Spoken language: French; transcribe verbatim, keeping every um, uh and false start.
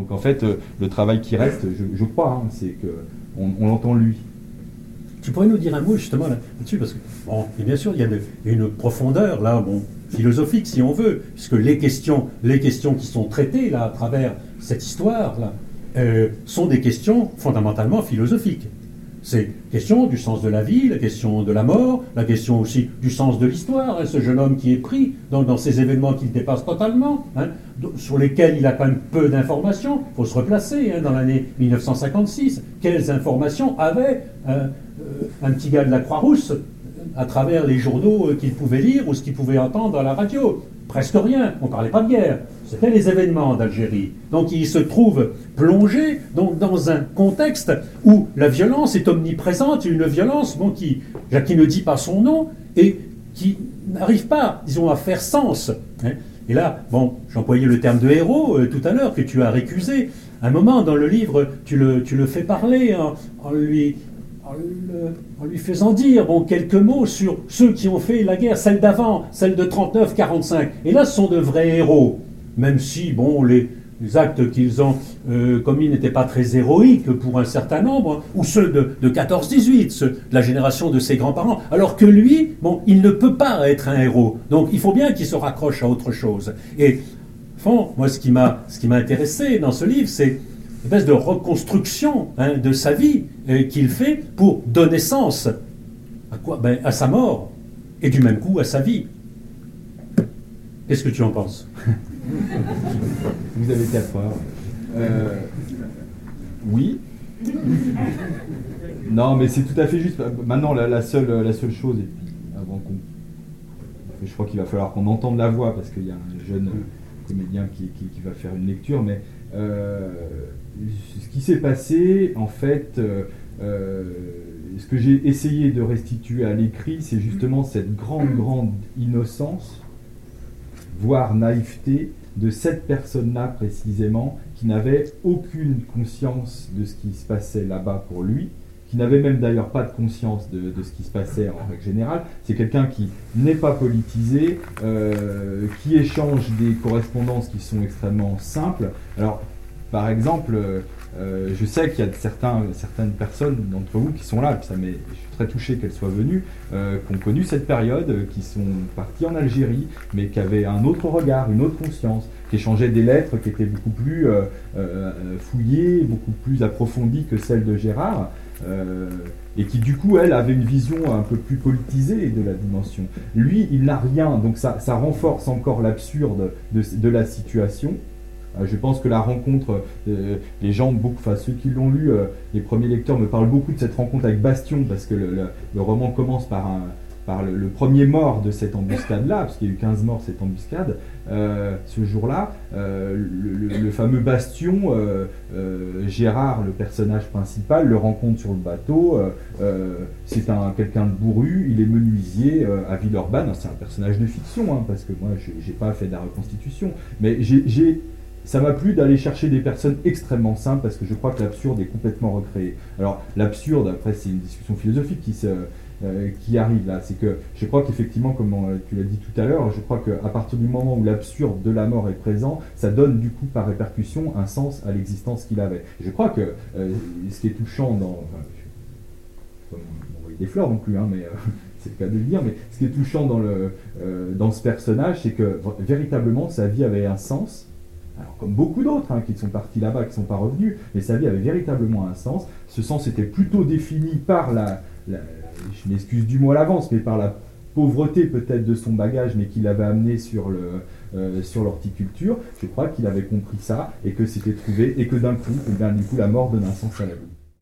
Donc en fait, euh, le travail qui reste, je, je crois, hein, c'est qu'on on l'entend lui. Tu pourrais nous dire un mot justement là-dessus, parce que, bon, et bien sûr, il y a de, une profondeur, là, bon, philosophique, si on veut, puisque les questions, les questions qui sont traitées, là, à travers cette histoire, là, euh, sont des questions fondamentalement philosophiques. C'est la question du sens de la vie, la question de la mort, la question aussi du sens de l'histoire, hein, ce jeune homme qui est pris dans, dans ces événements qu'il dépasse totalement, hein, sur lesquels il a quand même peu d'informations. Il faut se replacer, hein, dans l'année mille neuf cent cinquante-six. Quelles informations avait euh, un petit gars de la Croix-Rousse à travers les journaux qu'il pouvait lire ou ce qu'il pouvait entendre à la radio? Presque rien. On ne parlait pas de guerre. C'était les événements d'Algérie. Donc il se trouve plongé donc, dans un contexte où la violence est omniprésente, une violence bon, qui, qui ne dit pas son nom et qui n'arrive pas, disons, à faire sens. Hein. Et là, bon, j'employais le terme de héros euh, tout à l'heure que tu as récusé. À un moment dans le livre, tu le, tu le fais parler en, en lui... En, le, en lui faisant dire bon, quelques mots sur ceux qui ont fait la guerre, celle d'avant, celle de trente-neuf quarante-cinq. Et là, ce sont de vrais héros, même si bon, les, les actes qu'ils ont euh, commis n'étaient pas très héroïques pour un certain nombre, hein, ou ceux de, de quatorze dix-huit, ceux de la génération de ses grands-parents, alors que lui, bon, il ne peut pas être un héros. Donc il faut bien qu'il se raccroche à autre chose. Et, fond, moi, ce qui m'a, ce qui m'a intéressé dans ce livre, c'est une espèce de reconstruction hein, de sa vie euh, qu'il fait pour donner sens à quoi ben, à sa mort et du même coup à sa vie. Qu'est-ce que tu en penses? Vous avez quatre heures. Euh, oui. Non, mais c'est tout à fait juste. Maintenant, la, la, seule, la seule chose, et puis avant qu'on... Je crois qu'il va falloir qu'on entende la voix, parce qu'il y a un jeune comédien qui, qui, qui va faire une lecture, mais euh, ce qui s'est passé, en fait, euh, euh, ce que j'ai essayé de restituer à l'écrit, c'est justement cette grande, grande innocence, voire naïveté, de cette personne-là précisément, qui n'avait aucune conscience de ce qui se passait là-bas pour lui, qui n'avait même d'ailleurs pas de conscience de, de ce qui se passait en règle générale. C'est quelqu'un qui n'est pas politisé, euh, qui échange des correspondances qui sont extrêmement simples. Alors, par exemple, euh, je sais qu'il y a certains, certaines personnes d'entre vous qui sont là, et puis ça m'est, je suis très touché qu'elles soient venues, euh, qui ont connu cette période, qui sont partis en Algérie, mais qui avaient un autre regard, une autre conscience, qui échangeaient des lettres qui étaient beaucoup plus euh, euh, fouillées, beaucoup plus approfondies que celles de Gérard. Euh, et qui du coup elle avait une vision un peu plus politisée de la dimension. Lui il n'a rien, donc ça, ça renforce encore l'absurde de, de la situation. Euh, je pense que la rencontre, euh, les gens, beaucoup, enfin ceux qui l'ont lu, euh, les premiers lecteurs me parlent beaucoup de cette rencontre avec Bastion, parce que le, le, le roman commence par, un, par le, le premier mort de cette embuscade-là, parce qu'il y a eu quinze morts cette embuscade, euh, ce jour-là, euh, le, le, le fameux Bastion, euh, euh, Gérard, le personnage principal, le rencontre sur le bateau, euh, euh, c'est un, quelqu'un de bourru, il est menuisier euh, à Villeurbanne, c'est un personnage de fiction, hein, parce que moi je n'ai pas fait de la reconstitution, mais j'ai... Ça m'a plu d'aller chercher des personnes extrêmement simples, parce que je crois que l'absurde est complètement recréé. Alors l'absurde, après c'est une discussion philosophique qui, se, euh, qui arrive là, c'est que je crois qu'effectivement, comme tu l'as dit tout à l'heure, je crois qu'à partir du moment où l'absurde de la mort est présent, ça donne du coup par répercussion un sens à l'existence qu'il avait. Et je crois que euh, ce qui est touchant dans... Enfin, je ne vais pas m'envoyer des fleurs non plus, hein, mais... Euh, c'est le cas de le dire, mais ce qui est touchant dans, le, euh, dans ce personnage, c'est que véritablement sa vie avait un sens. Alors, comme beaucoup d'autres hein, qui sont partis là-bas, qui ne sont pas revenus, mais sa vie avait véritablement un sens. Ce sens était plutôt défini par la, la je m'excuse du mot à l'avance, mais par la pauvreté peut-être de son bagage, mais qu'il avait amené sur, le, euh, sur l'horticulture. Je crois qu'il avait compris ça, et que c'était trouvé, et que d'un coup, et bien, du coup, la mort donne un sens à la vie.